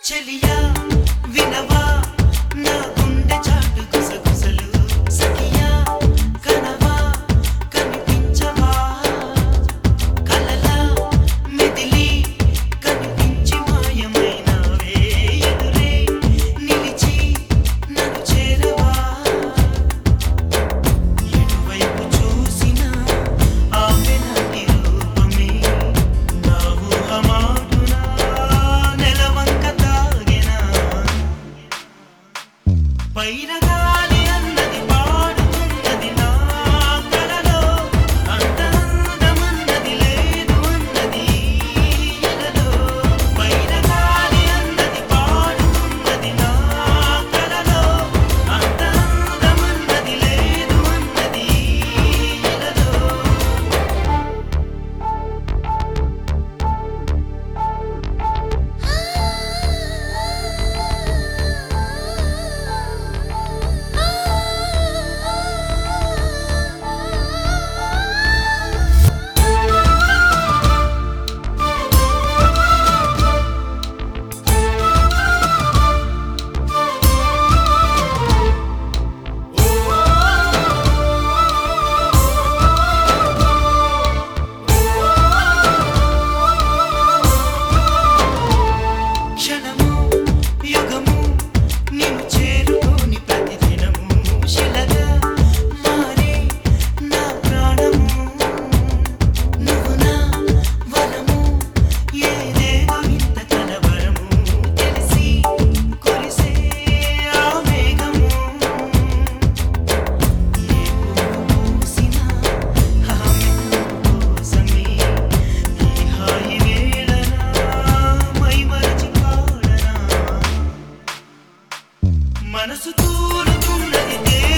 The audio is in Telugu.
చెలియా వినవా నా గుండె చాటు గుసగుసలు సఖియా కనవా కనిపించవా కలలా మెదిలి కనిపించి మాయమైనవే ఎదురే నిలిచి నన్ను చేరవా ఎటువైపు చూసినా ఆమె నాటి రూపమే నా ఊహమాటునా నెలవంక తాగెనా పైన గాలి అన్నది పాడుతున్నది నా కలలో అంత అందమన్నది లేదు అన్నది ఎలలో పైన గాలి అన్నది పాడుతున్నది నా కలలో అంత అందమన్నది లేదు అన్నది ఎలలో క్షణము యుగము నిన్ను చేరుకోని ప్రతిదినము శిలగా మారే నా ప్రాణము నువ్వు నా వరము ఏదేదో ఇంత కలవరము తెలిసి కొలిసే ఆ మేఘము ఏ పువ్వు పూసినా ఆమె కోసమే ఈ హాయి వేళనా మైమరచి పాడనా మనసు తూలుతున్నది